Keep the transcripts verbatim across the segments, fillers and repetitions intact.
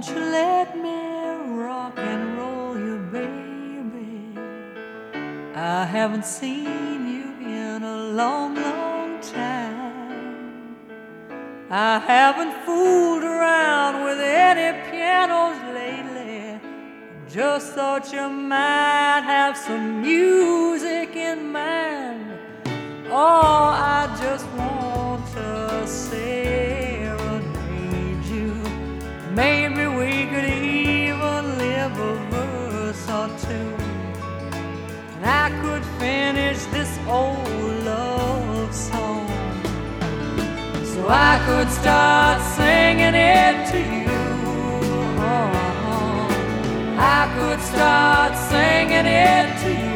Won't you let me rock and roll you, baby? I haven't seen you in a long, long time. I haven't fooled around with any pianos lately. Just thought you might have some music in mind. Oh, I just want to serenade you. Maybe we could even live a verse or two, and I could finish this old love song, so I could start singing it to you. Oh, I could start singing it to you.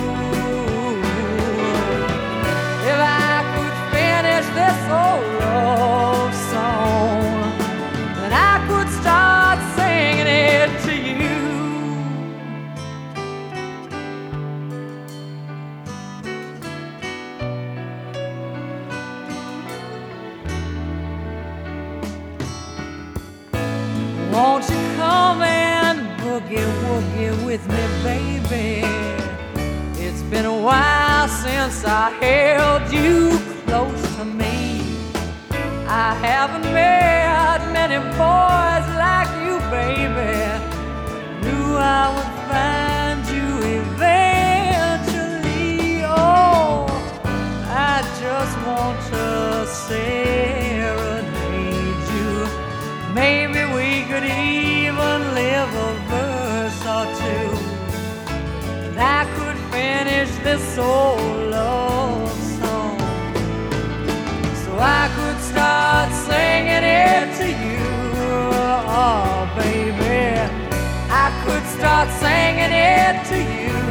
If I could finish this old love song, then I could start singing it to you. Won't you come and boogie woogie with me, baby? It's been a while since I held you close to me. I haven't met many boys like you, baby. Knew I would find you eventually. Oh, I just want to serenade you. Maybe we could even live a verse or two, and I could finish this old love song, so I could start singing it to you. Oh, baby, I could start singing it to you.